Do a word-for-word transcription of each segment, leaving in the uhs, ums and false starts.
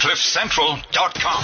cliff central dot com.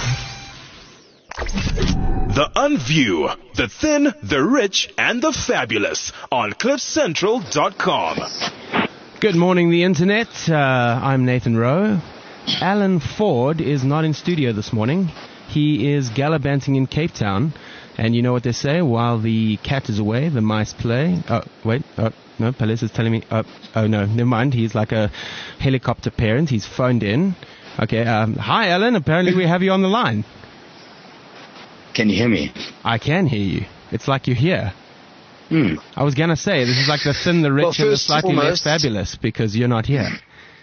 The Unview, the thin, the rich, and the fabulous on cliff central dot com. Good morning, the internet. Uh, I'm Nathan Rowe. Alan Ford is not in studio this morning. He is gallivanting in Cape Town. And you know what they say? While the cat is away, the mice play. Oh, wait. Oh, no. Palace is telling me. Oh, oh, no. Never mind. He's like a helicopter parent. He's phoned in. Okay. Um, hi, Alan. Apparently we have you on the line. Can you hear me? I can hear you. It's like you're here. Hmm. I was going to say, this is like the thin, the rich, Well, and the first slightly and less foremost- fabulous because you're not here.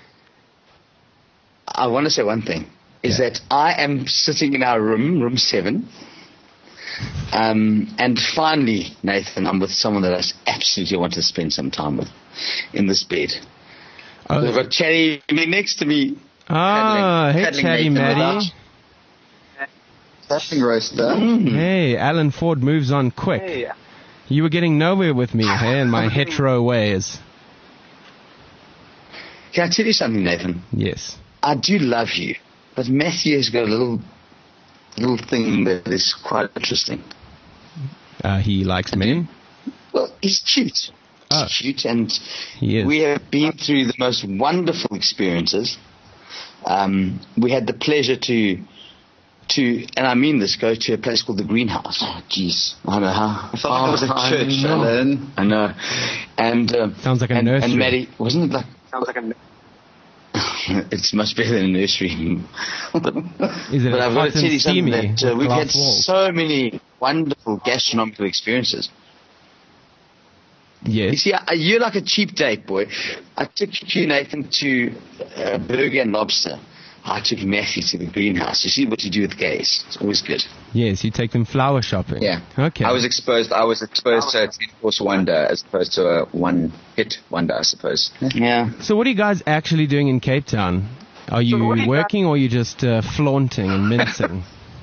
I want to say one thing, is Yeah. that I am sitting in our room, room seven, um, and finally, Nathan, I'm with someone that I absolutely want to spend some time with in this bed. Oh, I've got Chatty next to me. ah, hey, cuddling Chatty Nathan Matty. without- Cuddling roaster. Hey, Alan Ford moves on quick. Hey, You were getting nowhere with me, hey, in my hetero ways. Can I tell you something, Nathan? Yes. I do love you, but Matthew has got a little, little thing that is quite interesting. Uh, he likes men. Well, he's cute. He's Oh. cute, and He is. we have been through the most wonderful experiences. Um, we had the pleasure to, to, and I mean this, go to a place called the Greenhouse. Oh, jeez, I know how. I thought it was a church, I know. Alan. I know, and um, Sounds like a and, nursery. And Maddie, wasn't it like? Sounds like a... It's much better than a nursery. but Is it but I've got hot to tell and you something steamy that uh, with we've had glass walls? so many wonderful gastronomical experiences. You Yes. see, I- you're like a cheap date, boy. I took you, Nathan, to uh, Burger and Lobster. I took Matthew to the Greenhouse. You see what you do with gays. It's always good. Yes, you take them flower shopping. Yeah. Okay. I was exposed. I was exposed to a ten-course wonder as opposed to a one-hit wonder, I suppose. Yeah. So what are you guys actually doing in Cape Town? Are you working or are you just uh, flaunting and mincing?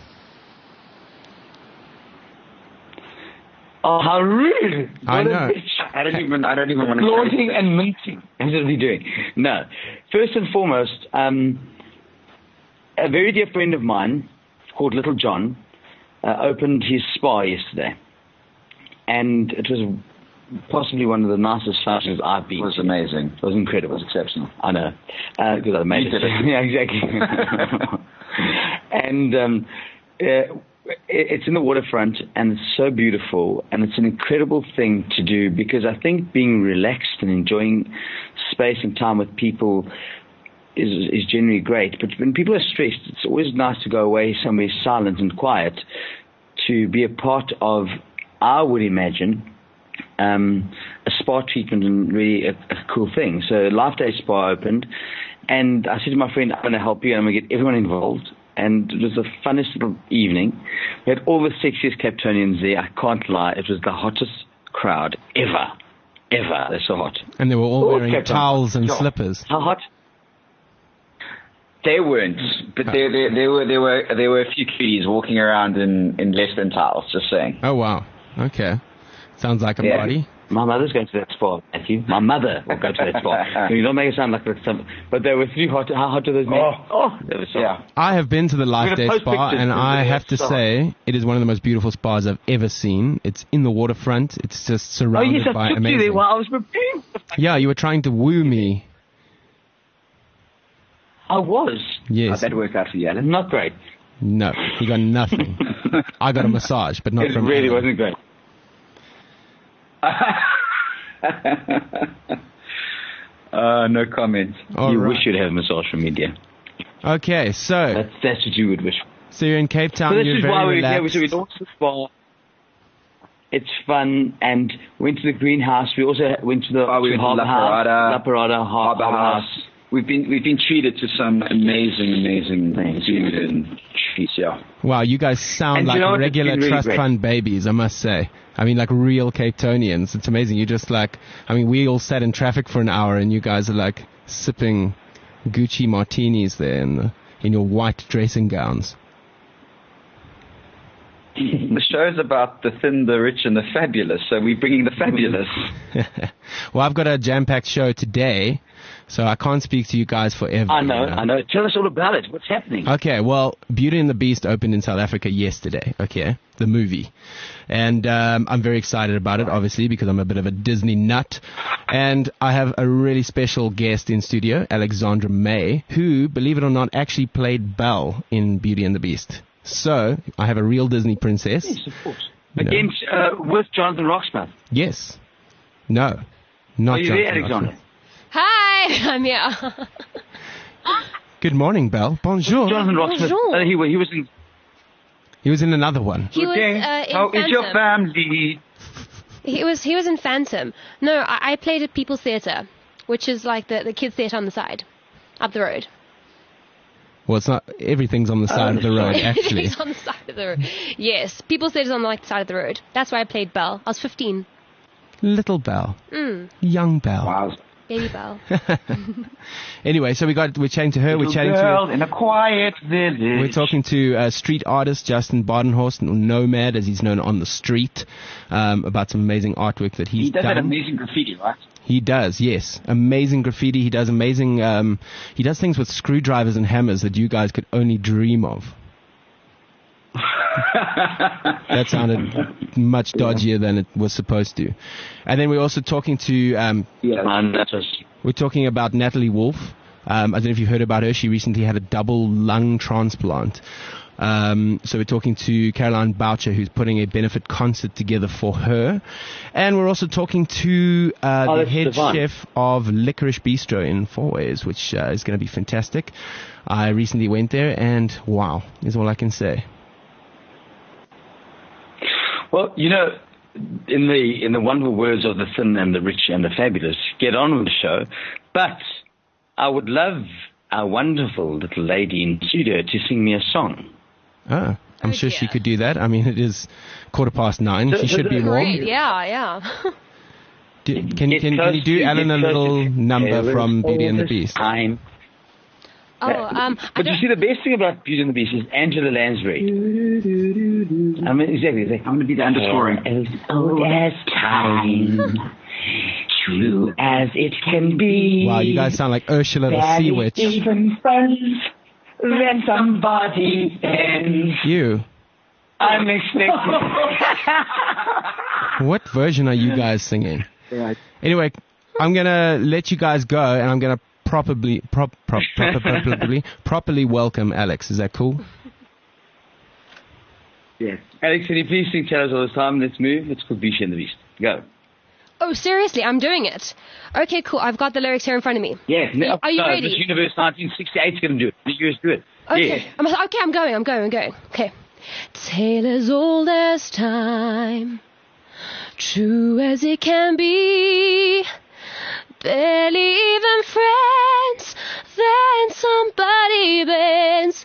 Oh, how rude! I What a know. bitch. I don't even. I don't even want to. Flaunting and mincing. That's what we're doing. No. First and foremost, um, a very dear friend of mine called Little John uh, opened his spa yesterday. And it was possibly one of the nicest functions I've been It was to. amazing. It was incredible. It was exceptional. I know. Uh, because I made You it. did it. Yeah, exactly. and um, uh, it's in the waterfront, and it's so beautiful, and it's an incredible thing to do because I think being relaxed and enjoying space and time with people is is generally great. But when people are stressed, it's always nice to go away somewhere silent and quiet to be a part of, I would imagine, um, a spa treatment and really a, a cool thing. So Life Day Spa opened, and I said to my friend, I'm going to help you, and I'm going to get everyone involved. And it was the funnest little evening. We had all the sexiest Cape Townians there. I can't lie. It was the hottest crowd ever. Ever. They're so hot. And they were all Oh, wearing Cape Town. towels and Yeah. slippers. How hot? They weren't, but there, there, there were, there were, there were a few cuties walking around in, in less than towels. Just saying. Oh, wow. Okay. Sounds like a Yeah. body. My mother's going to that spa, Matthew. My mother will go to that spa. You don't make it sound like it's some, but they were three hot. How hot are those men? Oh. oh they were so Yeah. I have been to the Life We're Day gonna post Spa, pictures and of I the have to spa. say it is one of the most beautiful spas I've ever seen. It's in the waterfront. It's just Oh, surrounded yes, I by took you amazing. there while I was preparing. Yeah, you were trying to woo me. I was. How'd Yes. that work out for you, Alan? Not great. No, you got nothing. I got a massage, but not It from really Alan. wasn't great. uh, no comment. All you right. wish you'd have a massage from India. Okay, so That's, that's what you would wish. so you're in Cape Town. So this you're is very why we're here. relaxed. So we launched the spa. It's fun, and went to the greenhouse. We also went to the Oh, we to went to Harbour La House, Parada, La Parada, Har- Harbour House. We've been we've been treated to some amazing, amazing food and treats. Yeah. Wow, you guys sound And you like know what? It's regular been really trust great. fund babies, I must say. I mean, like real Cape Townians. It's amazing. You just like, I mean, we all sat in traffic for an hour, and you guys are like sipping Gucci martinis there in the, in your white dressing gowns. the show's about the thin, the rich, and the fabulous. So we're bringing the fabulous. Well, I've got a jam-packed show today, so I can't speak to you guys forever. I know, you know? I know. Tell us all about it. What's happening? Okay, well, Beauty and the Beast opened in South Africa yesterday, okay, the movie. And um, I'm very excited about it, obviously, because I'm a bit of a Disney nut. And I have a really special guest in studio, Alexandra May, who, believe it or not, actually played Belle in Beauty and the Beast. So, I have a real Disney princess. Yes, of course. You know. Against, uh, with Jonathan Roxburgh. Yes. No. Not Are you there, Jonathan Alexandra? Roxburgh. Hi, I'm here. Good morning, Belle. Bonjour. Jonathan Roxburgh. Bonjour. Uh, he, wa- he was in... He was in another one. He was Okay. uh, in How is your Phantom. family? He was he was in Phantom. No, I, I played at People's Theatre, which is like the the kids' theatre on the side, up the road. Well, it's not, everything's on the side of the road, actually. Everything's on the side of the road. Yes, People's Theatre's on the like side of the road. That's where I played Belle. I was fifteen. Little Belle. Mm, Young Belle. Wow. baby Belle. Anyway, so we got, we're chatting to her, we're chatting girl to, in a quiet village. we're talking to uh, street artist Justin Badenhorst, Nomad, as he's known on the street, um, about some amazing artwork that he's He does done. that amazing graffiti, right? He does, yes. Amazing graffiti. He does amazing, um, he does things with screwdrivers and hammers that you guys could only dream of. That sounded much dodgier than it was supposed to. And then we're also talking to, um, Yeah, man, that's us. we're talking about Natalie Wolf. Um, I don't know if you heard about her. She recently had a double lung transplant. Um, so we're talking to Caroline Boucher, who's putting a benefit concert together for her. And we're also talking to uh, Oh, the that's head divine. chef of Licorice Bistro in Fourways, which uh, is going to be fantastic. I recently went there, and wow, is all I can say. Well, you know, in the in the wonderful words of the thin and the rich and the fabulous, get on with the show. But I would love our wonderful little lady in studio to sing me a song. Oh, I'm Oh, sure she dear. could do that. I mean, it is quarter past nine. She should be warm. Great, yeah, yeah. Do, can, can, Get can close you do to- Alan get a close little to- number There from is Beauty and the all this Beast? Time. Oh, um, I But you don't, see, the best thing about Beauty and the Beast is Angela Lansbury. I mean, exactly. It's like, I'm going to be the underscoring. as old as time, true as it can be. Wow, you guys sound like Ursula the That Sea is Witch. even friends when somebody ends You. unexpected. What version are you guys singing? Right. Anyway, I'm gonna let you guys go, and I'm gonna properly, prop, prop, proper, properly, properly welcome Alex. Is that cool? Yes. Alex, can you please sing Tell Us All the Time? Let's move. It's called Beauty and the Beast. Go. oh, seriously, I'm doing it. Okay, cool. I've got the lyrics here in front of me. Yes. No, Are you no, ready? Miss Universe nineteen sixty-eight is going to do it. Miss Universe, do it. Okay, Yes. I'm, okay, I'm going, I'm going, I'm going. Okay. Tale as old as time, true as it can be, barely even friends, then somebody bends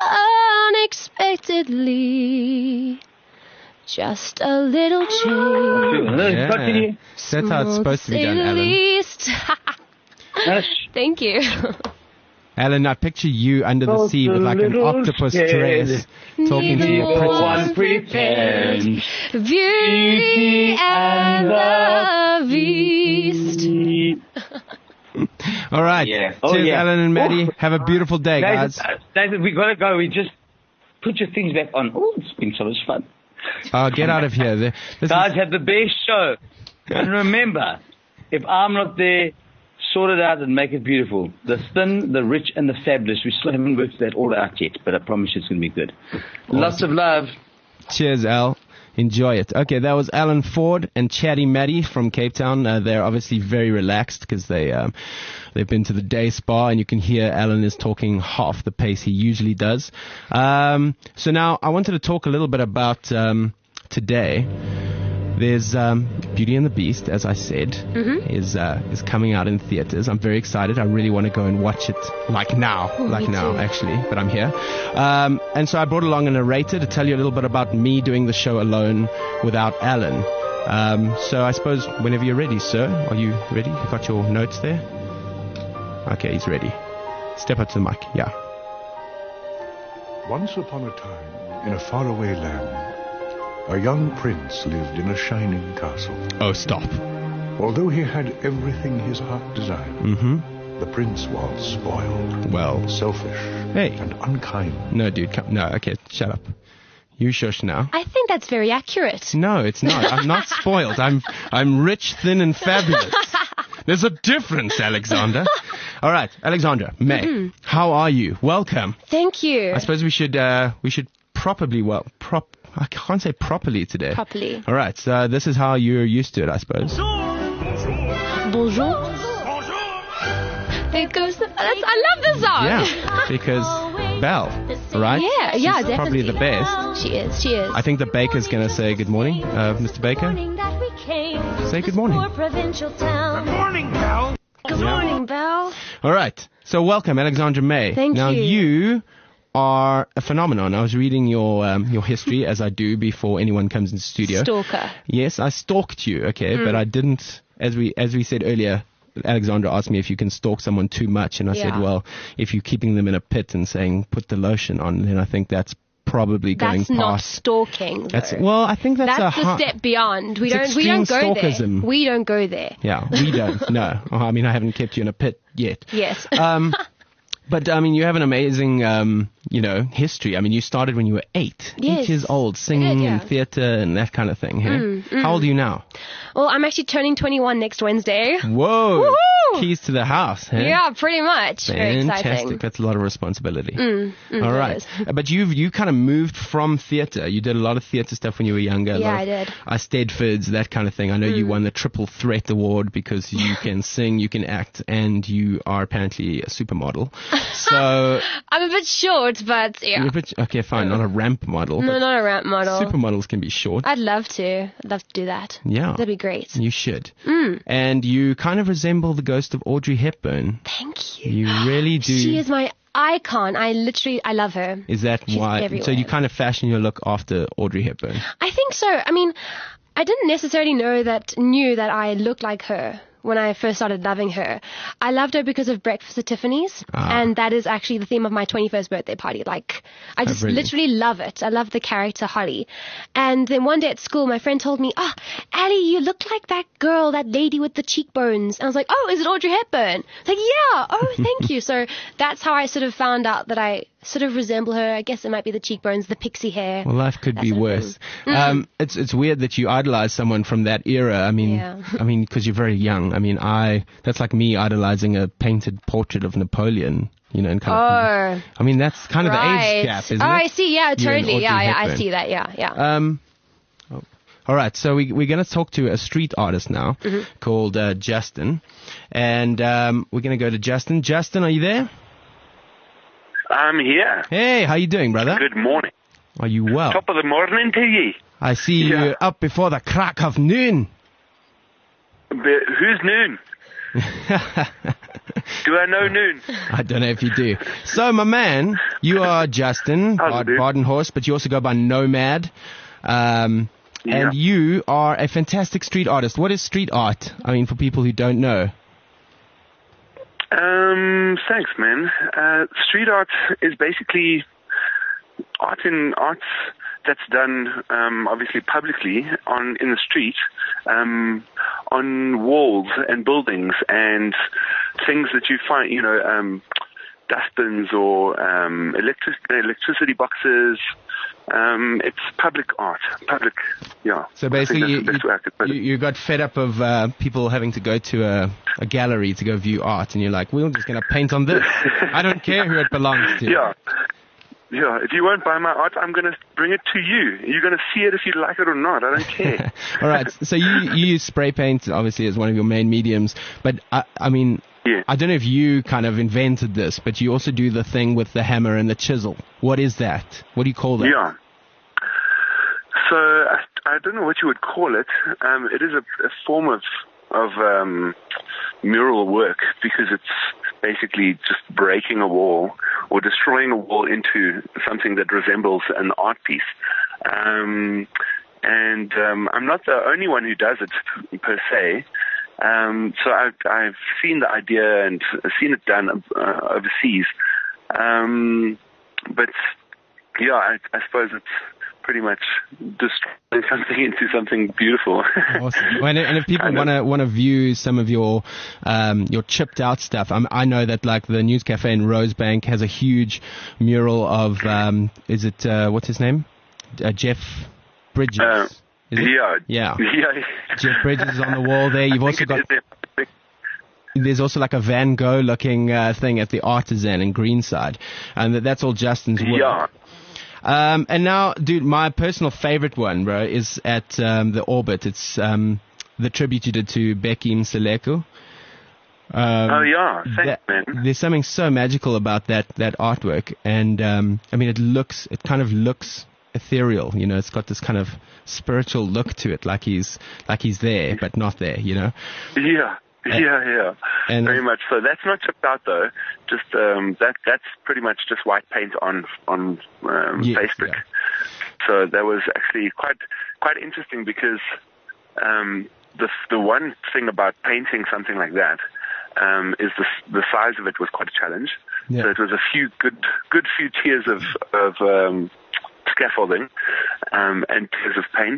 unexpectedly. Just a little change. Yeah. Continue. That's how it's supposed to be done, Say the Alan. least. Yes. Thank you. Alan, I picture you under the Oh, sea with like an little octopus scared. dress, talking to Neither your one princess. pretends. Beauty and the Beast. All right. Yeah. Oh, Cheers, yeah. Alan and Maddie. Oh. Have a beautiful day, guys. David, uh, David, we got to go. We just put your things back on. Oh, it's been so much fun. Oh, get out of here. The- This Guys, is, have the best show. And remember, if I'm not there, sort it out and make it beautiful. The thin, the rich, and the fabulous. We still haven't worked that all out yet, but I promise you it's going to be good. Lots of love. cheers, Al. Enjoy it. Okay, that was Alan Ford and Chatty Maddie from Cape Town. Uh, they're obviously very relaxed because they, um, they've been to the day spa, and you can hear Alan is talking half the pace he usually does. Um, so now I wanted to talk a little bit about um, today. There's um, Beauty and the Beast, as I said, Mm-hmm. is uh, is coming out in theaters. I'm very excited. I really want to go and watch it, like now, Oh, like me now, too. actually. But I'm here, um, and so I brought along a narrator to tell you a little bit about me doing the show alone without Alan. Um, so I suppose whenever you're ready, sir, are you ready? You got your notes there? Okay, he's ready. Step up to the mic. Yeah. Once upon a time, in a faraway land, A young prince lived in a shining castle. Oh, stop. Although he had everything his heart desired, Mm-hmm. the prince was spoiled, Well, selfish, Hey. and unkind. no, dude, come, no, okay, shut up. You shush now. I think that's very accurate. No, it's not. I'm not spoiled. I'm I'm rich, thin, and fabulous. There's a difference, Alexander. All right, Alexandra, May, Mm-hmm. how are you? Welcome. Thank you. I suppose we should uh, we should probably well prop. I can't say properly today. Properly. All right, so this is how you're used to it, I suppose. Bonjour. There goes the. That's, I love this song. Yeah, because Belle, right? Yeah, yeah, She's probably definitely. the best. She is. She is. I think the baker's going to say good morning, uh, Mister Baker. Say good morning. Good morning, pal. Good morning, Belle. All right. So welcome, Alexandra May. Thank now, you. you are a phenomenon. I was reading your um, your history, as I do before anyone comes into the studio. Stalker. Yes, I stalked you, okay, Mm. but I didn't, as we as we said earlier, Alexandra asked me if you can stalk someone too much, and I said, Yeah. well, if you're keeping them in a pit and saying, put the lotion on, then I think that's probably going That's not past. stalking. That's though. well, I think that's, That's a the ha- step beyond. We It's don't. We don't go extreme stalkism. there. We don't go there. Yeah, we don't. No, Oh, I mean, I haven't kept you in a pit yet. Yes. Um, but I mean, you have an amazing, um, you know, history. I mean, you started when you were eight, Yes. eight years old, singing yeah. and theatre and that kind of thing. Hey? Mm, mm. How old are you now? Well, I'm actually turning twenty-one next Wednesday. Whoa! Woohoo! Keys to the house. Hey? Yeah, pretty much. Very Fantastic. exciting. That's a lot of responsibility. Mm, mm, All it right. is. But you've you kind of moved from theatre. You did a lot of theatre stuff when you were younger. a Yeah, lot I of did. Uh, Stedfords, that kind of thing. I know you Mm. won the Triple Threat Award because you can sing, you can act, and you are apparently a supermodel. So, I'm a bit short, but yeah. you're a bit, okay, fine, not a ramp model. No, but not a ramp model. supermodels can be short. I'd love to. I'd love to do that. Yeah. That'd be great. You should. Mm. And you kind of resemble the ghost of Audrey Hepburn. Thank you. You really do. She is my icon. I literally, I love her. Is that She's why? everywhere. So you kind of fashion your look after Audrey Hepburn. I think so. I mean, I didn't necessarily know that, knew that I looked like her when I first started loving her. I loved her because of Breakfast at Tiffany's, Ah. and that is actually the theme of my twenty-first birthday party. Like, I just really? literally love it. I love the character Holly. And then one day at school, my friend told me, "Ah, oh, Allie, you look like that girl, that lady with the cheekbones." And I was like, "Oh, is it Audrey Hepburn?" It's like, "Yeah." "Oh, thank you." So that's how I sort of found out that I sort of resemble her. I guess it might be the cheekbones, the pixie hair. Well, life could that be sort of worse. thing. Um, it's it's weird that you idolize someone from that era. I mean, Yeah. I mean, because you're very young. I mean, I that's like me idolizing a painted portrait of Napoleon. You know, and kind of. Oh. I mean, that's kind of the Right. age gap, isn't oh, it? I see. Yeah, You and totally. Yeah, Audrey yeah, I Hepburn. see that. Yeah, yeah. Um, oh, all right, so we, we're going to talk to a street artist now Mm-hmm. called uh, Justin, and um, we're going to go to Justin. Justin, are you there? I'm here. Hey, how you doing, brother? Good morning. Are you well? Top of the morning to ye. I see Yeah. you up before the crack of noon. But who's noon? Do I know noon? I don't know if you do. So, my man, you are Justin How's it, Bard- dude? Bardenhorst, but you also go by Nomad. Um, Yeah. And you are a fantastic street artist. What is street art? I mean, for people who don't know. Um, thanks, man. Uh, street art is basically art in arts that's done, um, obviously publicly on in the street, um, on walls and buildings and things that you find, you know, um, dustbins or um, electric electricity boxes. Um, it's public art, public, yeah. So I think basically, that's you, the best way I could put you, it. you got fed up of uh, people having to go to a, a gallery to go view art, and you're like, we're just going to paint on this. I don't care who it belongs to. Yeah. Yeah, if you won't buy my art, I'm going to bring it to you. You're going to see it if you like it or not. I don't care. All right. So you, you use spray paint, obviously, as one of your main mediums. But, I, I mean, Yeah. I don't know if you kind of invented this, but you also do the thing with the hammer and the chisel. What is that? What do you call that? Yeah. So I, I don't know what you would call it. Um, it is a, a form of of um, mural work because it's basically just breaking a wall or destroying a wall into something that resembles an art piece. Um, and um, I'm not the only one who does it per se. Um, so I've, I've seen the idea and seen it done uh, overseas. Um, but yeah, I, I suppose it's pretty much destroying something into something beautiful. Awesome. And, and if people want to want to view some of your um, your chipped out stuff, I'm, I know that like the News Cafe in Rosebank has a huge mural of um, is it uh, what's his name? Uh, Jeff Bridges. Uh, yeah. yeah. Yeah. Jeff Bridges is on the wall there. You've also got. There's also like a Van Gogh looking uh, thing at the Artisan in Greenside, and that's all Justin's work. Yeah. Um, and now, dude, my personal favorite one, bro, is at um, the Orbit. It's um, the tribute you did to Bekim Seleko. Um, oh yeah, thanks, that, man. There's something so magical about that that artwork, and um, I mean, it looks, it kind of looks ethereal. You know, it's got this kind of spiritual look to it, like he's like he's there but not there. You know. Yeah. And, yeah, yeah, and very much so. That's not chipped out though. Just um, that that's pretty much just white paint on on um, yes, Facebook. Yeah. So that was actually quite quite interesting because um, the the one thing about painting something like that um, is the the size of it was quite a challenge. Yeah. So it was a few good good few tiers of of um, scaffolding um, and tears of paint.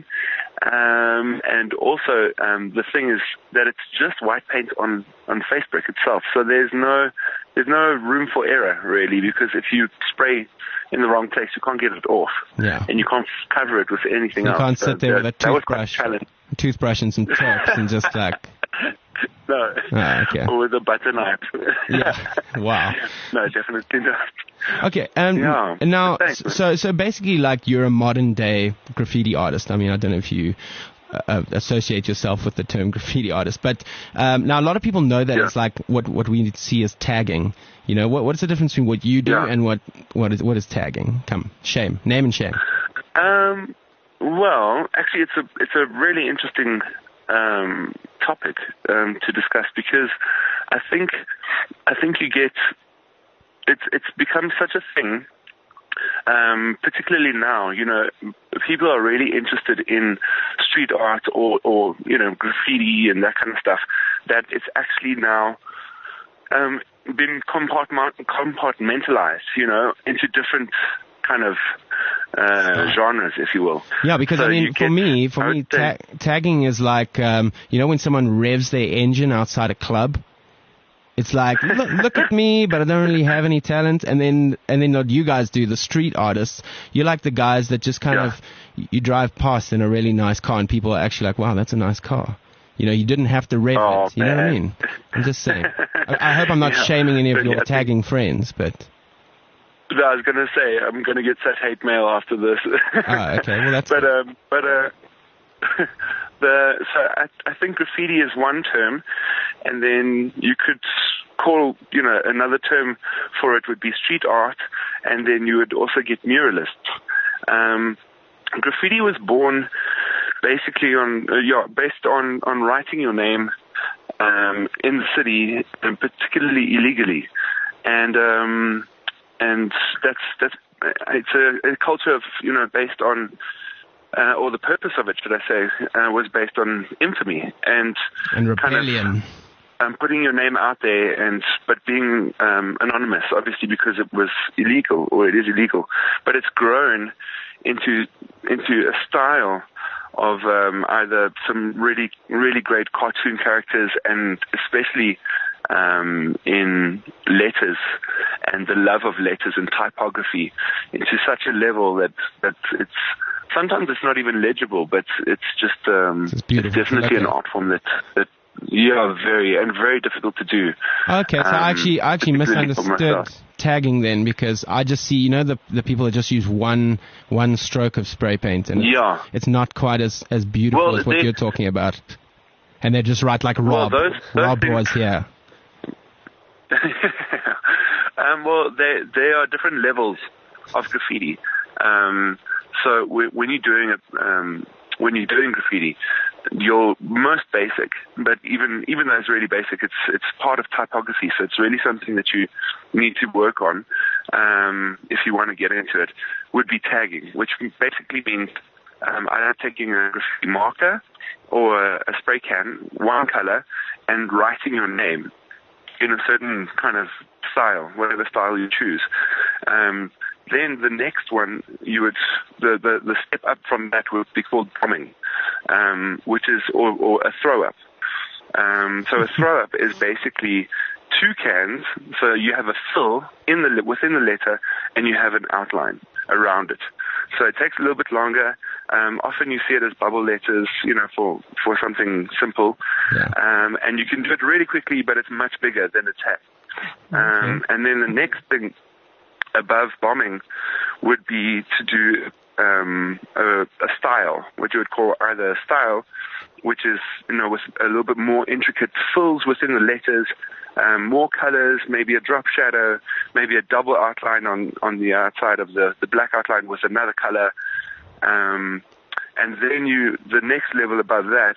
Um, and also, um, the thing is that it's just white paint on, on Facebook itself. So there's no, there's no room for error really, because if you spray in the wrong place, you can't get it off. Yeah. And you can't cover it with anything you else. You can't so sit there that, with a toothbrush, a toothbrush and some chalks and just like. No. Oh, okay. Or with a butter knife. Yeah. Wow. No, definitely not. Okay. Um, yeah. Now, Thanks, so so basically, like you're a modern day graffiti artist. I mean, I don't know if you uh, associate yourself with the term graffiti artist, but um, now a lot of people know that yeah. it's like what what we see as tagging. You know, what what's the difference between what you do yeah. and what what is what is tagging? Come, shame, name and shame. Um. Well, actually, it's a it's a really interesting um, topic um, to discuss because I think I think you get it's it's become such a thing, um, particularly now. You know, people are really interested in street art or or you know graffiti and that kind of stuff. That it's actually now um, been compartment compartmentalized, you know, into different kind of uh, genres, if you will. Yeah, because so I mean, for get, me, for me, ta- tagging is like, um, you know, when someone revs their engine outside a club. It's like, look, look at me, but I don't really have any talent. And then, and then what you guys do, the street artists, you're like the guys that just kind yeah. of, you drive past in a really nice car, and people are actually like, wow, that's a nice car. You know, you didn't have to rev oh, it. You man. know what I mean? I'm just saying. I, I hope I'm not yeah. shaming any of but your yeah, tagging friends, but. No, I was going to say I'm going to get such hate mail after this. Oh, okay. Well, that's. but um, but uh, the so I, I think graffiti is one term, and then you could call you know another term for it would be street art, and then you would also get muralists. Um, graffiti was born basically on uh, yeah based on on writing your name um, in the city, and particularly illegally, and. Um, And that's that's it's a, a culture of you know based on uh, or the purpose of it, should I say, uh, was based on infamy and and rebellion. Kind of, um, putting your name out there and but being um, anonymous, obviously because it was illegal or it is illegal. But it's grown into into a style of um, either some really really great cartoon characters and especially. Um, in letters and the love of letters and typography into such a level that, that it's sometimes it's not even legible, but it's just um, it's, it's definitely an art form that, that yeah, very and very difficult to do. Okay, so um, I actually I actually misunderstood tagging then because I just see you know the the people that just use one one stroke of spray paint and yeah. it's, it's not quite as as beautiful well, as what they, you're talking about, and they just write like Rob well, those, those Rob things, was here. um, well, there there are different levels of graffiti. Um, so we, when you're doing it, um, when you're doing graffiti, your most basic, but even even though it's really basic, it's it's part of typography. So it's really something that you need to work on um, if you want to get into it. Would be tagging, which basically means um, either taking a graffiti marker or a spray can, one color, and writing your name in a certain kind of style, whatever style you choose. Um, then the next one, you would the, the, the step up from that would be called bombing, um, which is or, or a throw up. Um, so a throw up is basically two cans. So you have a fill in the within the letter, and you have an outline around it. So it takes a little bit longer. Um, often you see it as bubble letters, you know, for, for something simple. Yeah. Um, and you can do it really quickly, but it's much bigger than a tap. Um, Okay. and then the next thing above bombing would be to do um, a, a style, what you would call either a style, which is, you know, with a little bit more intricate fills within the letters, um, more colors, maybe a drop shadow, maybe a double outline on, on the outside of the, the black outline with another color. Um, and then you, the next level above that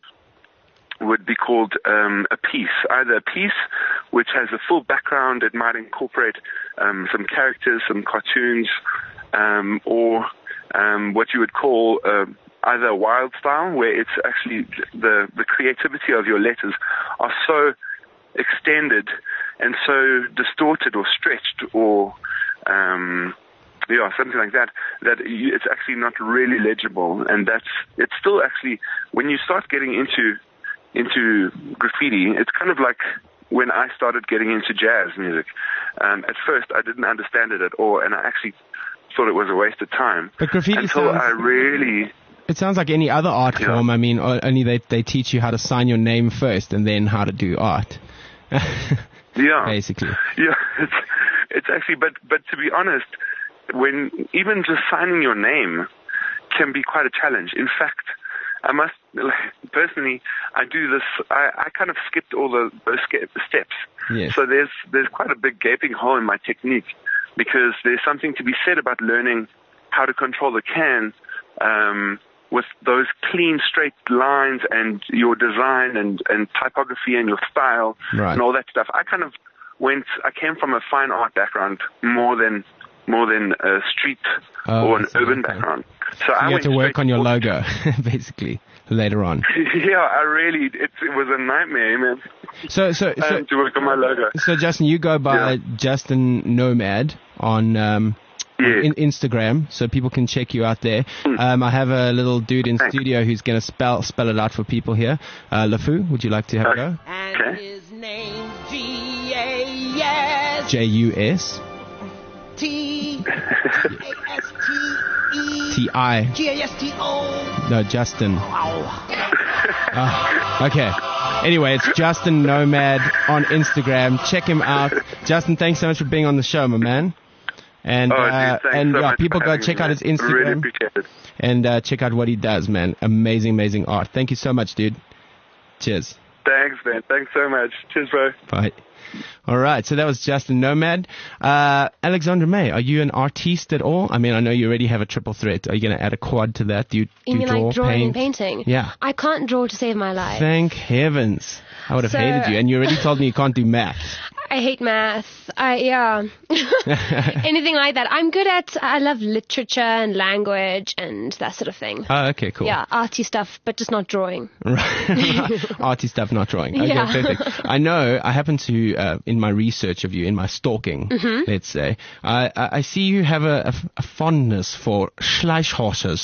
would be called um, a piece, either a piece which has a full background, it might incorporate um, some characters, some cartoons, um, or um, what you would call uh, either a wild style, where it's actually the, the creativity of your letters are so extended and so distorted or stretched or um, yeah, something like that, that you, it's actually not really legible. And that's, it's still actually, when you start getting into into graffiti, it's kind of like when I started getting into jazz music. Um, at first, I didn't understand it at all, and I actually thought it was a waste of time. But graffiti until sounds, I really... It sounds like any other art Yeah. form. I mean, o- only they, they teach you how to sign your name first and then how to do art. Yeah. Basically. Yeah, it's, it's actually, but, but to be honest, when even just signing your name can be quite a challenge. In fact, I must, personally, I do this, I, I kind of skipped all the, those steps. Yes. So there's, there's quite a big gaping hole in my technique, because there's something to be said about learning how to control the can, um, with those clean, straight lines and your design and, and typography and your style Right. and all that stuff. I kind of went, I came from a fine art background more than, more than a street Oh, or an I see, urban okay. background. So, So I you went had to work straight on your for- logo, basically, later on. Yeah, I really, it, it was a nightmare, man, So, so, so, um, to work on my logo. so Justin, you go by Yeah. Justin Nomad on, um, on Yeah. in Instagram, so people can check you out there. Um, I have a little dude in Thanks. studio who's going to spell spell it out for people here. Uh, LeFou, would you like to have a go? Okay. His name's G A S J U S T A S T E T I. G A S T O. No, Justin. Wow. Uh, okay. Anyway, it's Justin Nomad on Instagram. Check him out. Justin, thanks so much for being on the show, my man. And Oh, dude, uh, thanks and so yeah, much people for go having check me, out his man. Really Instagram appreciate it. and uh, check out what he does, man. Amazing, amazing art. Thank you so much, dude. Cheers. Thanks, man. Thanks so much. Cheers, bro. Bye. All right, so that was Justin Nomad. Uh, Alexandra May, are you an artiste at all? I mean, I know you already have a triple threat. Are you going to add a quad to that? Do you, do You you mean draw, like drawing paint? and painting? Yeah. I can't draw to save my life. Thank heavens. I would have So- hated you. And you already told me you can't do math. I hate math. I yeah. Anything like that. I'm good at. I love literature and language and that sort of thing. Oh, okay, cool. Yeah, arty stuff, but just not drawing. Right. Arty stuff, not drawing. Okay, Yeah. perfect. I know, I happen to, uh, in my research of you, in my stalking, Mm-hmm. let's say, I, I I see you have a, a, a fondness for Schleichhorses.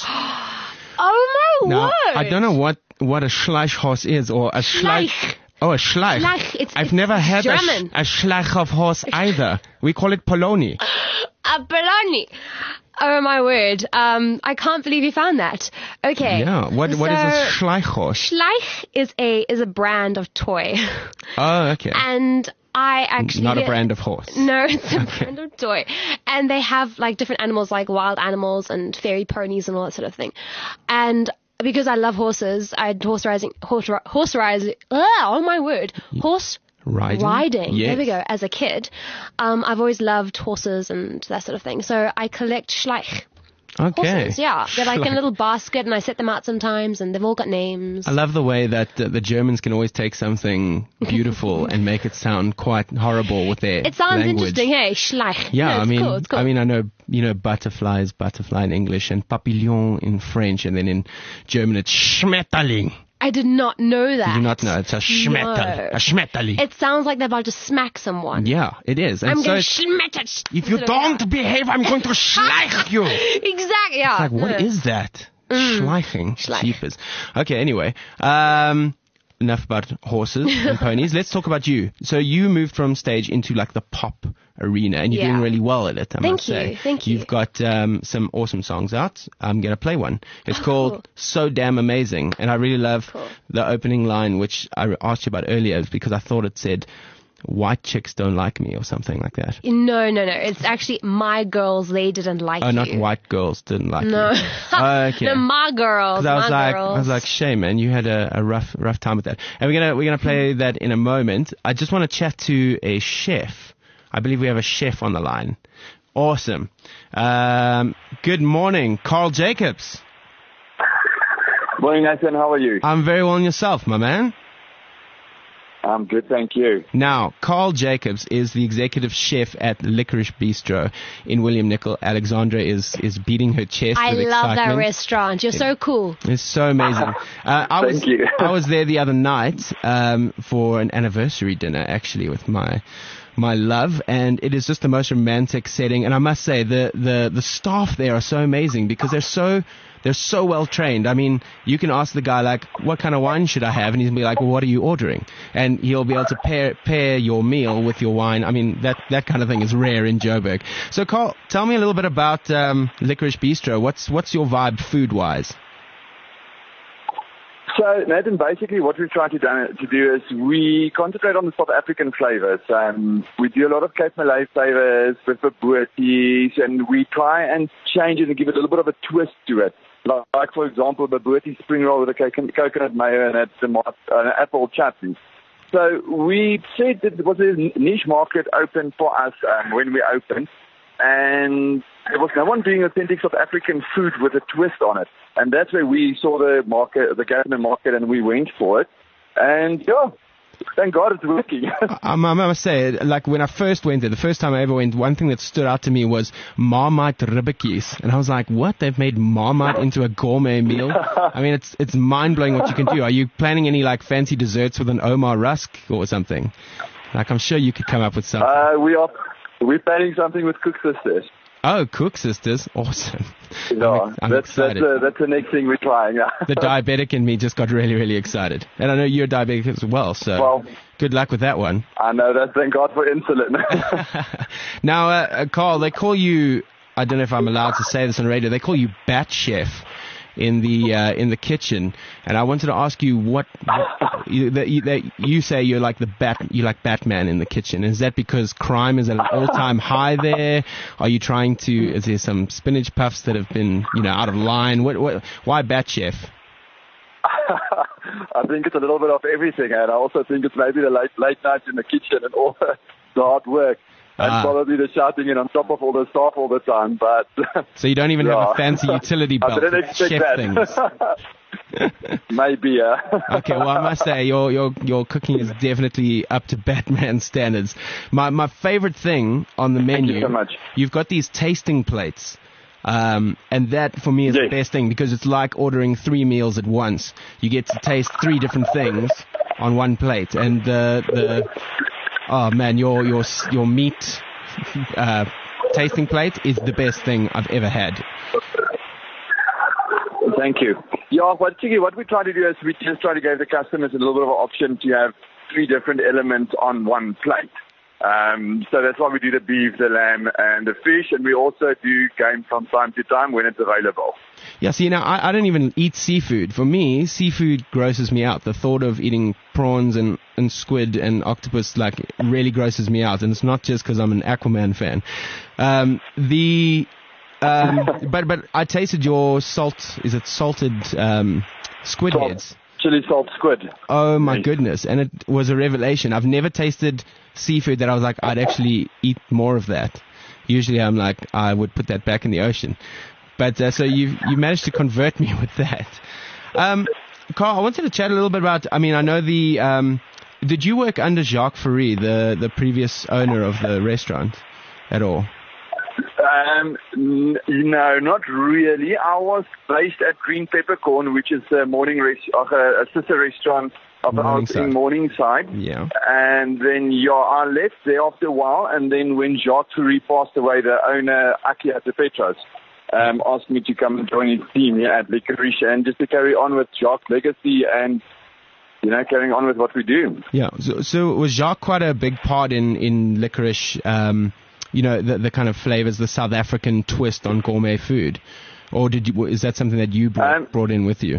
Oh my Now, word! I don't know what, what a Schleichhorse is, or a Schleich. Schleich. Oh, a Schleich. Schleich, it's- I've it's never had a, sh- German. a Schleichhorse either. We call it Poloni. A baloney. Oh my word! Um, I can't believe you found that. Okay. Yeah. What What is a so Schleichhorse? Schleich is a is a brand of toy, Oh, okay. and I actually Not a brand of horse. No, it's a brand of toy. And they have like different animals, like wild animals and fairy ponies and all that sort of thing. And because I love horses, I had horse riding, horse, ri- horse riding, oh my word, horse Riding? riding. Yes. There we go. As a kid, um, I've always loved horses and that sort of thing. So I collect Schleich Okay. horses. Yeah, they're like in Schleich. a little basket, and I set them out sometimes, and they've all got names. I love the way that uh, the Germans can always take something beautiful and make it sound quite horrible with their It sounds language. interesting, hey? Schleich. Yeah, No, I it's mean, cool, it's cool. I mean, I know, you know, butterfly is butterfly in English and papillon in French, and then in German it's Schmetterling. I did not know that. Did you not know? It's a schmetterl. No. A schmetterli. It sounds like they're about to smack someone. Yeah, it is. And I'm so going it's- to schmetter. if you don't behave, I'm going to schleich you. Exactly, yeah. Like, what No. is that? Mm. Schleiching. Schleich. Jeepers. Okay, anyway. Um, enough about horses and ponies. Let's talk about you. So you moved from stage into like the pop arena, and you're Yeah. doing really well at it, I Thank must say. you, thank you. You've got um, some awesome songs out. I'm going to play one. It's Oh, called cool. So Damn Amazing, and I really love Cool. the opening line, which I asked you about earlier, because I thought it said, white chicks don't like me, or something like that. No, no, no. It's actually my girls. They didn't like Oh, you. not white girls didn't like No. me. Oh, okay. No, my girls. 'Cause I was my like, girls. I was like, shame, man, you had a, a rough, rough time with that. And we're gonna, we're gonna play that in a moment. I just want to chat to a chef. I believe we have a chef on the line. Awesome. Um, good morning, Carl Jacobs. Morning, Nathan. How are you? I'm very well, and yourself, my man. I'm good, thank you. Now, Carl Jacobs is the executive chef at Licorice Bistro in William Nicol. Alexandra is, is beating her chest I with love excitement. that restaurant. You're so cool. It's so amazing. Uh, I Thank was you. I was there the other night um, for an anniversary dinner, actually, with my my love, and it is just the most romantic setting. And I must say, the the the staff there are so amazing because they're so they're so well trained. I mean, you can ask the guy like, "What kind of wine should I have?" and he's gonna be like, "Well, what are you ordering?" And he'll be able to pair pair your meal with your wine. I mean, that that kind of thing is rare in Joburg. So, Carl, tell me a little bit about um, Licorice Bistro. What's what's your vibe food wise? So, Nathan, basically what we're trying to do, to do is we concentrate on the South African flavors. Um, we do a lot of Cape Malay flavors with the boerties, and we try and change it and give it a little bit of a twist to it. Like, like for example, the boertie spring roll with a coconut, coconut mayo and a tomato, an apple chutney. So we said that there was a niche market open for us um, when we opened, and there was no one doing authentic South African food with a twist on it. And that's where we saw the market, the gap in the market, and we went for it. And yeah, thank God it's working. I, I must say, like when I first went there, the first time I ever went, one thing that stood out to me was Marmite ribbekkies. And I was like, what? They've made Marmite into a gourmet meal? I mean, it's it's mind-blowing what you can do. Are you planning any like fancy desserts with an Omar rusk or something? Like, I'm sure you could come up with something. Uh, we are we're planning something with Cook Sisters. Oh, Cook Sisters. Awesome. Yeah, I'm, I'm that's, excited. That's, uh, that's the next thing we're trying. Yeah. The diabetic in me just got really, really excited. And I know you're diabetic as well, so Well, good luck with that one. I know that. Thank God for insulin. Now, uh, uh, Carl, they call you, I don't know if I'm allowed to say this on radio, they call you Bat Chef in the uh, in the kitchen, and I wanted to ask you what, what you, that, you, that you say you're like the bat, you like Batman in the kitchen. Is that because crime is at an all-time high there? Are you trying to? Is there some spinach puffs that have been, you know, out of line? What, what, why Bat Chef? I think it's a little bit of everything, and I also think it's maybe the late late nights in the kitchen and all the, the hard work. And Ah. probably the shouting in on top of all the staff all the time, but So you don't even have Yeah. a fancy utility I belt didn't with expect chef that. things. Maybe, yeah. Okay, well, I must say your your your cooking is definitely up to Batman standards. My my favorite thing on the menu, you so much. you've got these tasting plates. Um, and that for me is the Yes. best thing because it's like ordering three meals at once. You get to taste three different things on one plate, and the the oh man, your your your meat uh, tasting plate is the best thing I've ever had. Thank you. Yeah, what, what we try to do is we just try to give the customers a little bit of an option to have three different elements on one plate. Um, so that's why we do the beef, the lamb, and the fish, and we also do game from time to time when it's available. Yeah, see, now, I, I don't even eat seafood. For me, seafood grosses me out. The thought of eating prawns and, and squid and octopus, like, really grosses me out. And it's not just because I'm an Aquaman fan. Um, the, um, but, but I tasted your salt, is it salted, um, squid Salt. heads? Chili salt squid. Oh my Nice. goodness. And it was a revelation. I've never tasted seafood that I was like, I'd actually eat more of that. Usually I'm like, I would put that back in the ocean. But uh, so you you managed to convert me with that. Um, Carl, I wanted to chat a little bit about, I mean, I know the, um, did you work under Jacques Fourie, the, the previous owner of the restaurant at all? Um, n- no, not really. I was based at Green Peppercorn, which is a morning res- uh, a sister restaurant of ours in Morningside. Yeah. And then yeah, I left there after a while, and then when Jacques Fourie passed away, the owner, Aki Petros, um, asked me to come and join his team here at Licorice, and just to carry on with Jacques' legacy and, you know, carrying on with what we do. Yeah. So, so was Jacques quite a big part in, in Licorice, um, you know, the, the kind of flavors, the South African twist on gourmet food? Or did you, is that something that you brought, um, brought in with you?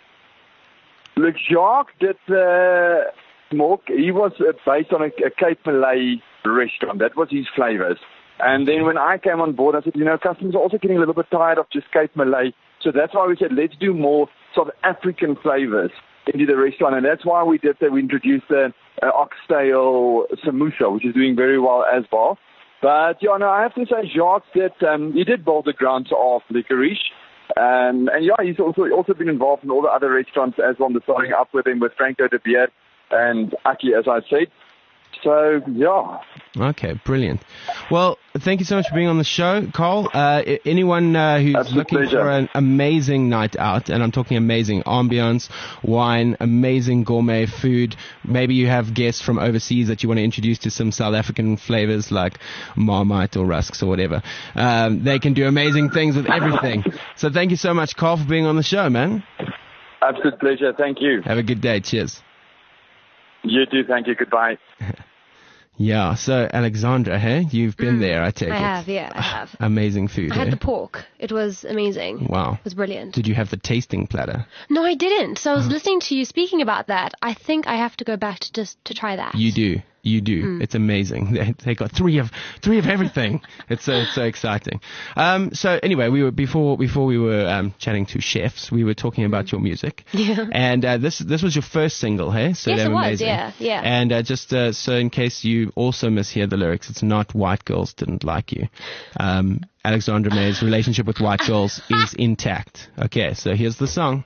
Look, Jacques did uh, more, he was uh, based on a, a Cape Malay restaurant. That was his flavors. And then when I came on board, I said, you know, customers are also getting a little bit tired of just Cape Malay. So that's why we said, let's do more South African flavors into the restaurant. And that's why we did that. We introduced the uh, oxtail samosa, which is doing very well as well. But, yeah, no, I have to say, Jacques did, um, he did build the grounds of Licorice. Um, and, yeah, he's also also been involved in all the other restaurants as well, starting up with him with Franco de Beer and Aki, as I said. So, yeah. Okay, brilliant. Well, thank you so much for being on the show, Carl. Uh, anyone uh, who's Absolute looking pleasure. for an amazing night out, and I'm talking amazing ambience, wine, amazing gourmet food, maybe you have guests from overseas that you want to introduce to some South African flavors like Marmite or rusks or whatever, um, they can do amazing things with everything. So thank you so much, Carl, for being on the show, man. Absolute pleasure. Thank you. Have a good day. Cheers. You too. Thank you. Goodbye. Yeah, so Alexandra, hey, you've been Mm, there, I take I it. have, yeah, I have. Amazing food, I had eh? the pork. It was amazing. Wow. It was brilliant. Did you have the tasting platter? No, I didn't. So I was Oh. listening to you speaking about that. I think I have to go back to just to try that. You do. You do. Mm. It's amazing. They, they got three of three of everything. It's so it's so exciting. Um, so anyway, we were before before we were um, chatting to chefs. We were talking about your music. Yeah. And uh, this this was your first single, hey? So Yes, damn it was, amazing. yeah, yeah. And uh, just uh, so in case you also mishear the lyrics, it's not white girls didn't like you. Um, Alexandra May's relationship with white girls is intact. Okay, so here's the song.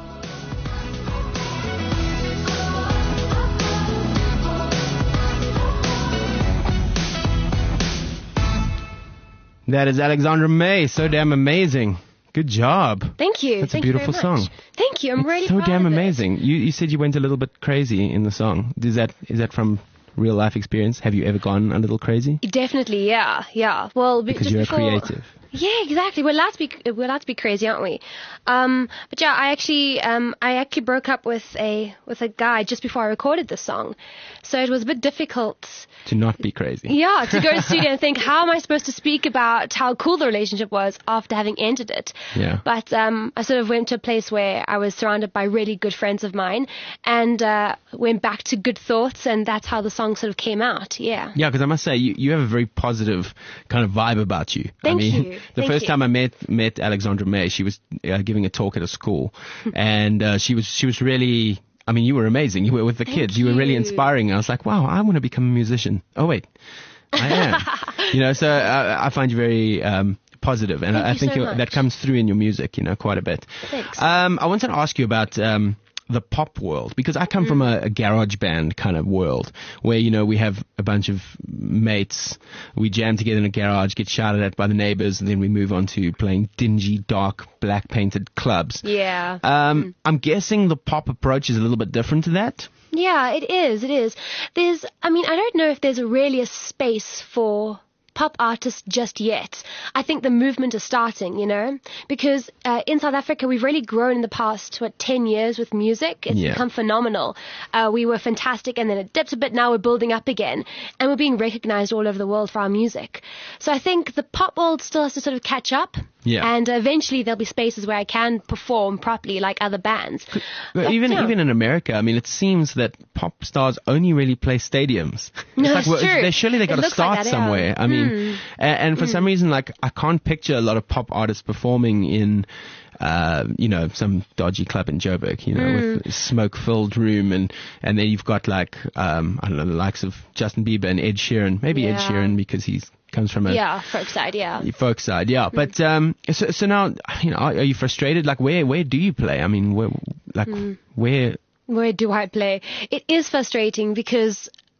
That is Alexandra May. So damn amazing. Good job. Thank you. That's Thank a beautiful you very much. song. Thank you. I'm It's really so proud damn of it. amazing. You you said you went a little bit crazy in the song. Is that is that from real life experience? Have you ever gone a little crazy? Definitely, yeah, yeah. Well, be- Because just you're before, a creative. Yeah, exactly. We're allowed to be we're allowed to be crazy, aren't we? Um, but yeah, I actually um I actually broke up with a with a guy just before I recorded this song, so it was a bit difficult. To not be crazy. Yeah, to go to the studio and think, how am I supposed to speak about how cool the relationship was after having ended it? Yeah. But um, I sort of went to a place where I was surrounded by really good friends of mine, and uh, went back to good thoughts, and that's how the song sort of came out. Yeah. Yeah, because I must say, you, you have a very positive kind of vibe about you. Thank I mean, you. the Thank first you. time I met met Alexandra May, she was uh, giving a talk at a school, and uh, she was she was really. I mean, you were amazing. You were with the Thank kids. You. were really you. inspiring. I was like, wow, I want to become a musician. Oh wait, I am. You know, so I, I find you very um, positive, and Thank I, I you think so you're- much. that comes through in your music. You know, quite a bit. Thanks. Um, I wanted to ask you about um, the pop world, because I come from a, a garage band kind of world where, you know, we have a bunch of mates, we jam together in a garage, get shouted at by the neighbors, and then we move on to playing dingy, dark, black painted clubs. Yeah. Um, I'm guessing the pop approach is a little bit different to that. Yeah, it is. It is. There's, I mean, I don't know if there's really a space for pop artists just yet. I think the movement is starting, you know, because uh, in South Africa we've really grown in the past, what, ten years with music. It's Yeah. become phenomenal. Uh, we were fantastic and then it dipped a bit, now we're building up again and we're being recognized all over the world for our music. So I think the pop world still has to sort of catch up. Yeah. And eventually there'll be spaces where I can perform properly like other bands. But But, even yeah. even in America, I mean, it seems that pop stars only really play stadiums. No, like, it's true. They, surely they It got to looks like start that, yeah. somewhere. I mean, Mm. and, and for some reason, like, I can't picture a lot of pop artists performing in, uh, you know, some dodgy club in Joburg, you know, Mm. with a smoke-filled room, and and then you've got like, um, I don't know, the likes of Justin Bieber and Ed Sheeran. Maybe Ed Yeah. Sheeran because he's comes from a Yeah, folk side, yeah. folk side, yeah. But um, so so now, you know, are, are you frustrated? Like, where where do you play? I mean, where like Mm. where? Where do I play? It is frustrating because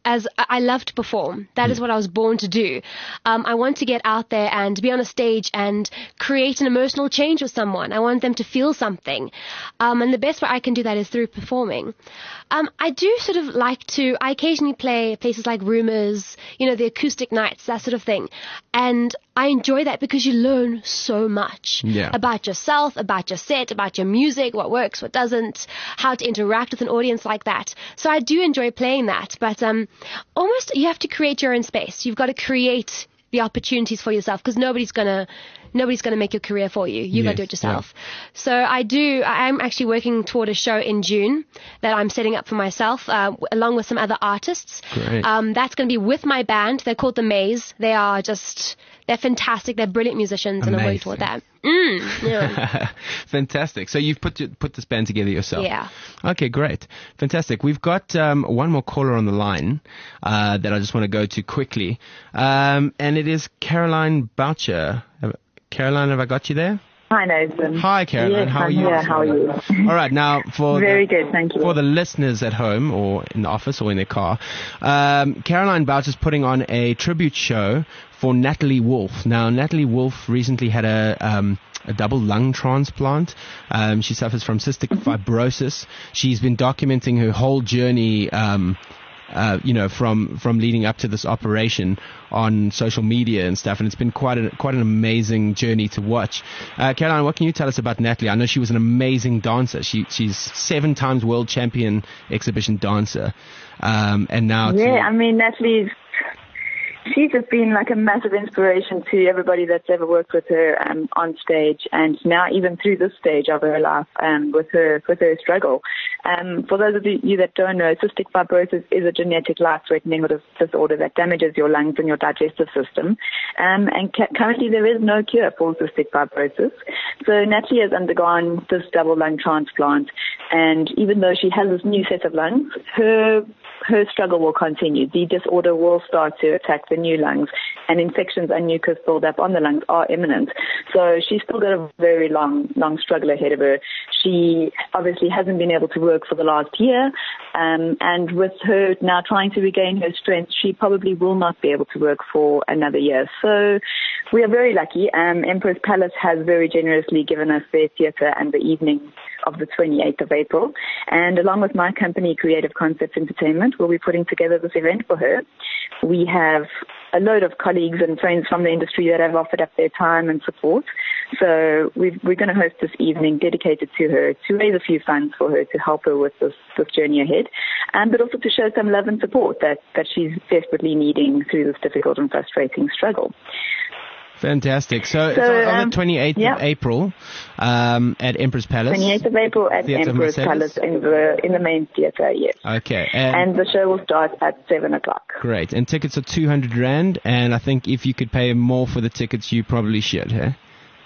as I love to perform. That is what I was born to do. Um, I want to get out there and be on a stage and create an emotional change with someone. I want them to feel something. Um, and the best way I can do that is through performing. Um, I do sort of like to, I occasionally play places like Rumors, you know, the acoustic nights, that sort of thing. And I enjoy that because you learn so much Yeah. about yourself, about your set, about your music, what works, what doesn't, how to interact with an audience like that. So I do enjoy playing that, but um, almost you have to create your own space. You've got to create the opportunities for yourself because nobody's gonna nobody's gonna make your career for you. You Yes, got to do it yourself. So I do. I'm actually working toward a show in June that I'm setting up for myself, uh, w- along with some other artists. Great. Um, that's going to be with my band. They're called The Maze. They are just they're fantastic. They're brilliant musicians, and I'm working toward that. Mm, yeah. Fantastic. So you've put put this band together yourself. Yeah. Okay, great. Fantastic. We've got um, one more caller on the line uh, that I just want to go to quickly, um, and it is Caroline Boucher. Have- Caroline, have I got you there? Hi, Nathan. Hi, Caroline. Yes, how are I'm you? here. How are you? All right. Now, for Very the, good, thank you. For the listeners at home or in the office or in their car, um, Caroline Boucher is putting on a tribute show for Natalie Wolff. Now, Natalie Wolff recently had a um, a double lung transplant. Um, she suffers from cystic fibrosis. She's been documenting her whole journey. Um, Uh, you know, from, from leading up to this operation on social media and stuff, and it's been quite a, quite an amazing journey to watch. Uh, Caroline, what can you tell us about Natalie? I know she was an amazing dancer. She she's seven times world champion exhibition dancer, um, and now Yeah, to, I mean, Natalie's, she's just been like a massive inspiration to everybody that's ever worked with her um, on stage, and now even through this stage of her life um, with her with her struggle. Um, for those of you that don't know, cystic fibrosis is a genetic life-threatening disorder that damages your lungs and your digestive system. Um, and ca- currently there is no cure for cystic fibrosis. So Natalie has undergone this double lung transplant, and even though she has this new set of lungs, her her struggle will continue. The disorder will start to attack the new lungs, and infections and mucus buildup on the lungs are imminent. So she's still got a very long, long struggle ahead of her. She obviously hasn't been able to work for the last year, um, and with her now trying to regain her strength, she probably will not be able to work for another year. So we are very lucky. Um, Emperor's Palace has very generously given us their theatre and the evening of the twenty-eighth of April. And along with my company, Creative Concepts Entertainment, we'll be putting together this event for her. We have a load of colleagues and friends from the industry that have offered up their time and support. So we've, we're going to host this evening dedicated to her to raise a few funds for her to help her with this, this journey ahead, um, but also to show some love and support that, that she's desperately needing through this difficult and frustrating struggle. Fantastic. So, So, it's on um, the twenty-eighth yeah. of April um, at Empress Palace. twenty-eighth of April at Theatre Emperor's Mercedes. Palace in the, in the main theatre, yes. Okay. And, And the show will start at seven o'clock. great. And tickets are two hundred rand, and I think if you could pay more for the tickets, you probably should, huh?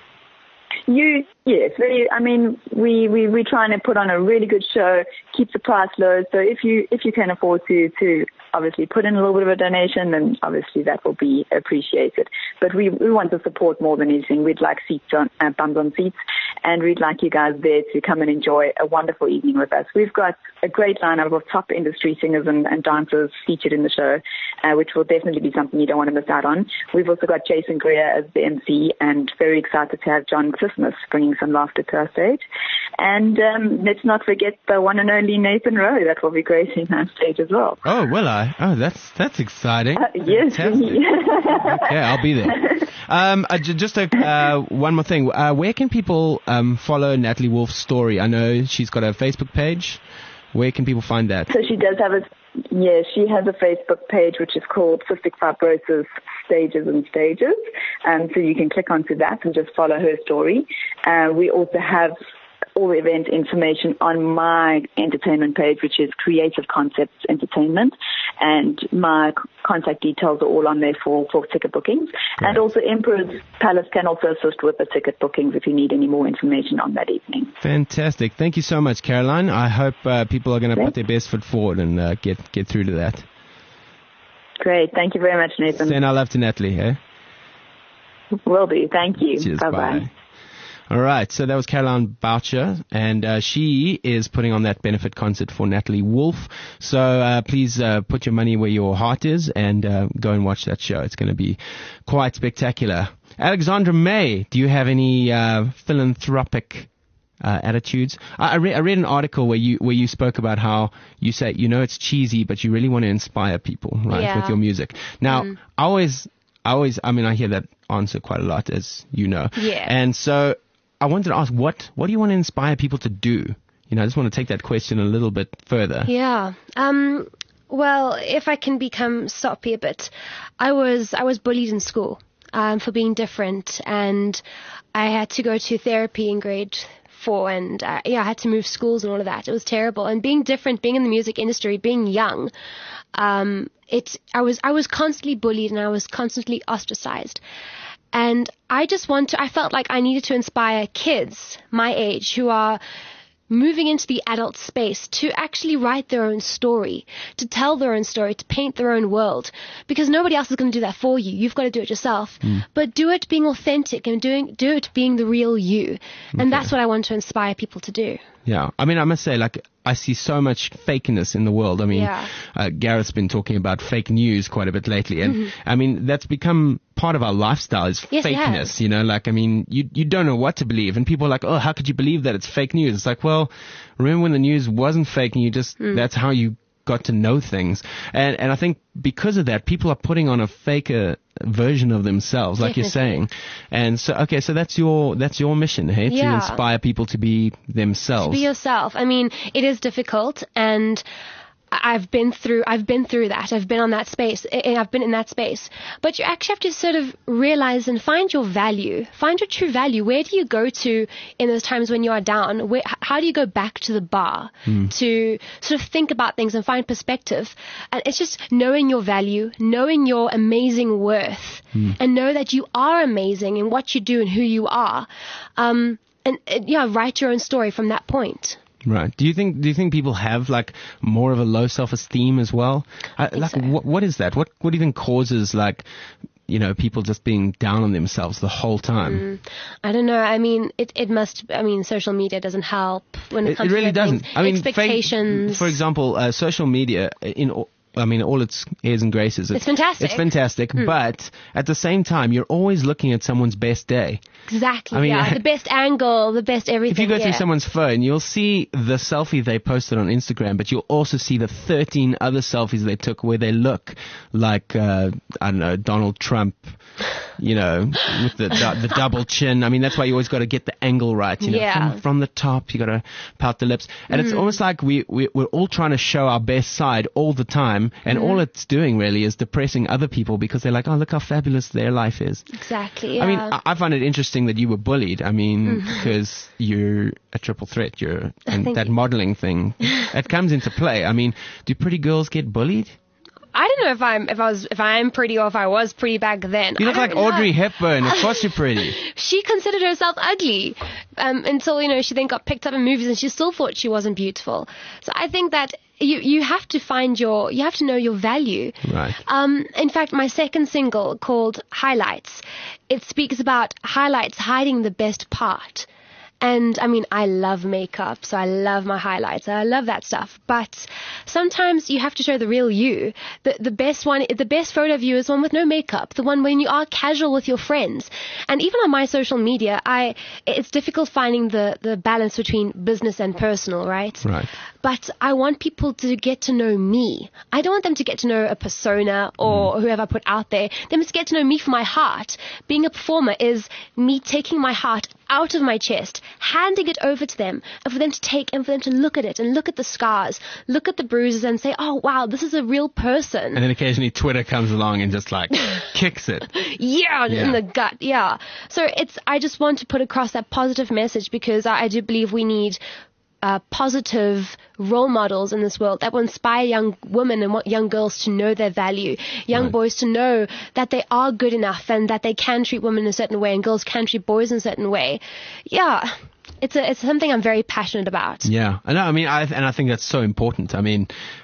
You, yes, we, I mean, we, we, we're trying to put on a really good show, keep the price low. So if you, if you can afford to, to obviously put in a little bit of a donation, then obviously that will be appreciated. But we, we want to support more than anything. We'd like seats on, uh, bums on seats, and we'd like you guys there to come and enjoy a wonderful evening with us. We've got a great lineup of top industry singers and, and dancers featured in the show, uh, which will definitely be something you don't want to miss out on. We've also got Jason Greer as the M C, and very excited to have John Christmas bringing some laughter to our stage. And um, let's not forget the one and only Nathan Rowe that will be gracing our stage as well. Oh, will I? Oh, that's that's exciting. Uh, yes. Fantastic. Okay, I'll be there. Um, uh, j- just a, uh, one more thing. Uh, where can people um, follow Natalie Wolff's story? I know she's got a Facebook page. Where can people find that? So she does have a, yeah, she has a Facebook page which is called Cystic Fibrosis Stages and Stages. Um, so you can click onto that and just follow her story. Uh, we also have all the event information on my entertainment page, which is Creative Concepts Entertainment, and my c- contact details are all on there for, for ticket bookings. Right. And also Emperor's Palace can also assist with the ticket bookings if you need any more information on that evening. Fantastic. Thank you so much, Caroline. I hope uh, people are going to Okay. put their best foot forward and uh, get get through to that. Great. Thank you very much, Nathan. Send our love to Natalie, eh? Will do. Thank you. Cheers, Bye-bye. bye. All right, so that was Caroline Boucher, and uh, she is putting on that benefit concert for Natalie Wolff. So uh, please uh, put your money where your heart is and uh, go and watch that show. It's going to be quite spectacular. Alexandra May, do you have any uh, philanthropic uh, attitudes? I, I, re- I read an article where you where you spoke about how you say, you know, it's cheesy, but you really want to inspire people, right, Yeah. with your music. Now, Mm. I always, I always, I mean, I hear that answer quite a lot, as you know. Yeah. And so I wanted to ask, what what do you want to inspire people to do? You know, I just want to take that question a little bit further. Yeah. Um, well, if I can become soppy a bit, I was I was bullied in school um, for being different, and I had to go to therapy in grade four, and uh, yeah, I had to move schools and all of that. It was terrible. And being different, being in the music industry, being young, um, it I was I was constantly bullied and I was constantly ostracized. And I just want to, I felt like I needed to inspire kids my age who are moving into the adult space to actually write their own story, to tell their own story, to paint their own world, because nobody else is going to do that for you. You've got to do it yourself. Mm. But do it being authentic and doing do it being the real you. And Okay. that's what I want to inspire people to do. Yeah, I mean, I must say, like, I see so much fakeness in the world. I mean, Yeah. uh, Gareth's been talking about fake news quite a bit lately, and Mhm. I mean, that's become part of our lifestyle is Yes, it fakeness. has. You know, like, I mean, you you don't know what to believe, and people are like, oh, how could you believe that it's fake news? It's like, well, remember when the news wasn't fake, and you just Mm. that's how you got to know things, and and I think because of that, people are putting on a faker version of themselves, like you're Definitely. saying, and so okay, so that's your that's your mission, hey, to Yeah. inspire people to be themselves. To be yourself. I mean, it is difficult, and I've been through I've been through that. I've been on that space. I- I've been in that space. But you actually have to sort of realize and find your value. Find your true value. Where do you go to in those times when you are down? Where, how do you go back to the bar Hmm. to sort of think about things and find perspective? And it's just knowing your value, knowing your amazing worth, Hmm. and know that you are amazing in what you do and who you are. Um, and uh, yeah, write your own story from that point. Right. Do you think do you think people have like more of a low self-esteem as well? I, like so. what what is that? What what do you think causes like you know people just being down on themselves the whole time? Mm, I don't know. I mean, it it must. I mean, social media doesn't help when it, It, comes it really to things. doesn't. I mean, fa- expectations. for example, uh, social media in all, I mean, all its airs and graces. It's fantastic. It's fantastic, Mm. but at the same time, you're always looking at someone's best day. Exactly. I mean, yeah, the best angle, the best everything. If you go yeah. through someone's phone, you'll see the selfie they posted on Instagram, but you'll also see the thirteen other selfies they took where they look like, uh, I don't know, Donald Trump, you know, with the du- the double chin. I mean, that's why you always got to get the angle right. You know, Yeah. from, from the top, you got to pout the lips. And it's Mhm. almost like we, we, we're all trying to show our best side all the time, and Mhm. all it's doing really is depressing other people because they're like, oh, look how fabulous their life is. Exactly. Yeah. I mean, I, I find it interesting that you were bullied. I mean, Mhm. because you're a triple threat. You're and Thank that you. modeling thing, it comes into play. I mean, do pretty girls get bullied? I don't know if I'm if I was if I'm pretty or if I was pretty back then. You look I like don't know. Audrey Hepburn. Of course you're pretty. She considered herself ugly um, until, you know, she then got picked up in movies and she still thought she wasn't beautiful. So I think that you you have to find your, you have to know your value. Right. Um, in fact, my second single called Highlights, it speaks about highlights hiding the best part. And I mean, I love makeup, so I love my highlights. I love that stuff. But sometimes you have to show the real you. The the best one, the best photo of you is one with no makeup. The one when you are casual with your friends. And even on my social media, I it's difficult finding the the balance between business and personal, right? Right. But I want people to get to know me. I don't want them to get to know a persona or Mm. whoever I put out there. They must get to know me for my heart. Being a performer is me taking my heart out of my chest, handing it over to them, and for them to take and for them to look at it and look at the scars, look at the bruises and say, oh, wow, this is a real person. And then occasionally Twitter comes along and just like kicks it. Yeah, Yeah. in the gut. Yeah. So it's, I just want to put across that positive message because I, I do believe we need uh, positive role models in this world that will inspire young women and what young girls to know their value, young Right. boys to know that they are good enough and that they can treat women in a certain way and girls can treat boys in a certain way. Yeah. It's a, it's something I'm very passionate about. Yeah, I know. I mean, I and I think that's so important. I mean,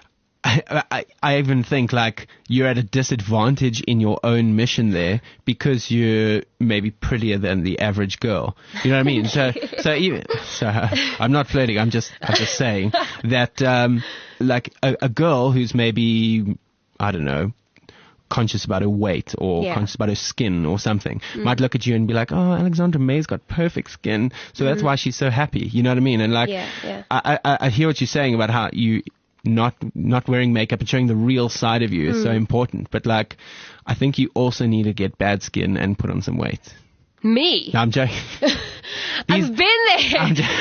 I, I, I even think like you're at a disadvantage in your own mission there because you're maybe prettier than the average girl. You know what I mean? so, so even, so uh, I'm not flirting. I'm just, I'm just saying that, um, like a, a girl who's maybe, I don't know, conscious about her weight or yeah. conscious about her skin or something mm. might look at you and be like, oh, Alexandra May's got perfect skin, so that's mm. why she's so happy. You know what I mean? And like, yeah, yeah. I, I, I hear what you're saying about how you not not wearing makeup and showing the real side of you is mm. so important. But like, I think you also need to get bad skin and put on some weight. Me? No, I'm joking. These, I've been there. I'm, jo-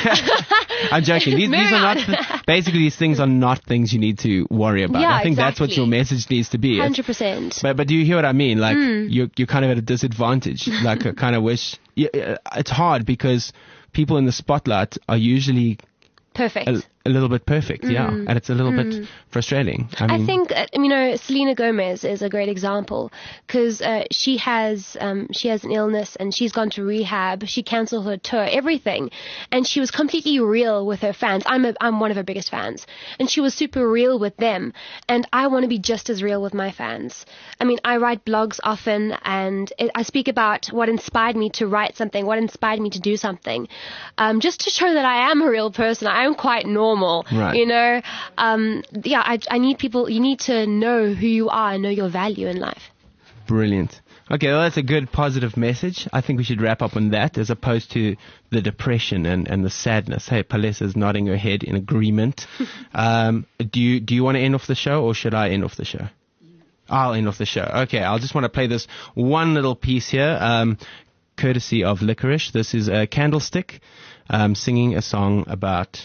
I'm joking. These, these are not, th- basically these things are not things you need to worry about. Yeah, I think exactly. that's what your message needs to be. one hundred percent. But, but do you hear what I mean? Like, mm. you're, you're kind of at a disadvantage. Like, I kind of wish, yeah, it's hard because people in the spotlight are usually perfect. A, a little bit perfect, mm. yeah. And it's a little mm. bit frustrating. I, mean, I think, uh, you know, Selena Gomez is a great example because uh, she has um, she has an illness and she's gone to rehab. She canceled her tour, everything. And she was completely real with her fans. I'm, a, I'm one of her biggest fans. And she was super real with them. And I want to be just as real with my fans. I mean, I write blogs often and it, I speak about what inspired me to write something, what inspired me to do something. Um, just to show that I am a real person. I am quite normal. Right. You know, um, yeah, I, I need people, you need to know who you are and know your value in life. Brilliant. Okay, well, that's a good positive message. I think we should wrap up on that as opposed to the depression and, and the sadness. Hey, Palesa's nodding her head in agreement. um, do you do you want to end off the show or should I end off the show? I'll end off the show. Okay, I'll just want to play this one little piece here, um, courtesy of Licorice. This is a Candlestick um, singing a song about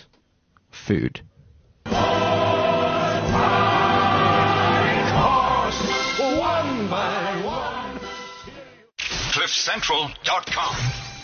food. cliff central dot com